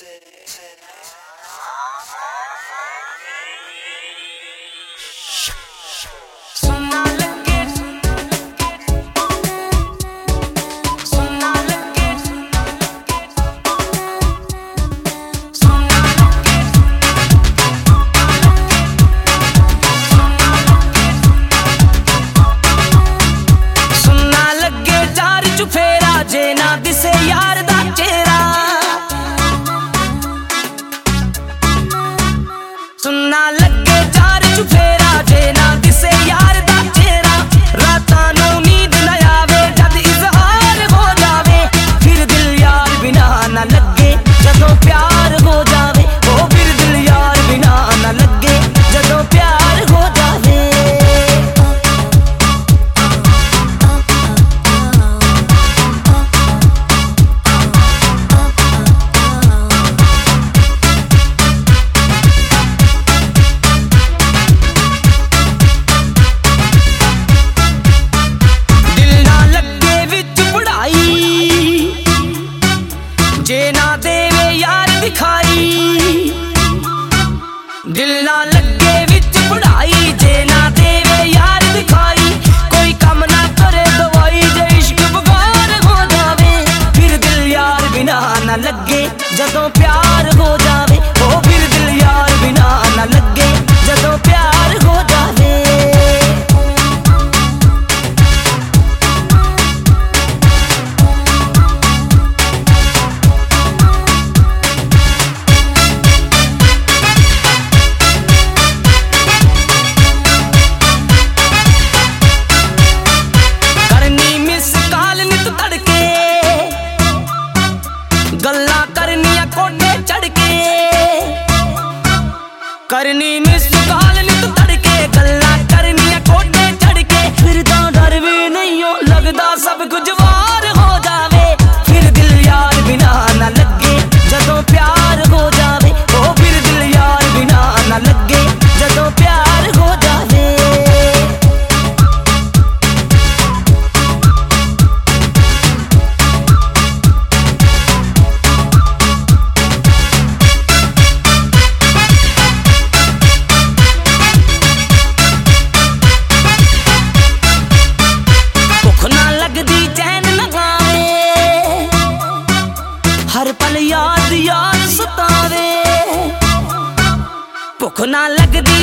सुनना लगे चार चुफेरा जे ना दिसे यार दा चेहरा रातां नू नींद न आवे जद इजहार हो जावे फिर दिल यार बिना ना लगे जदों प्यार हो जावे ओ फिर दिल यार बिना ना लगे जदों प्यार हो जावे। जे ना देवे यार दिखाई दिल ना लगे विच पढ़ाई जे ना देवे यार दिखाई कोई कम ना करे दवाई जे इश्क बगार हो जावे फिर दिल यार बिना ना लगे जदों प्यार हो जावे ओ फिर दिल यार बिना ना लगे जदों प्यार हो जावे। गल्ला करनिया कोठे चढ़ के करनी मिस कॉल नित तड़के गल्ला करनिया कोठे चढ़ के फिर तो डर भी नहीं हो लगदा सब कुछ वार हो जावे फिर दिल यार बिना ना लगे जदों प्यार हो जावे ओ फिर दिल यार बिना ना लगे जदों प्यार हो जावे। हर पल याद याद सतावे भुख ना लगदी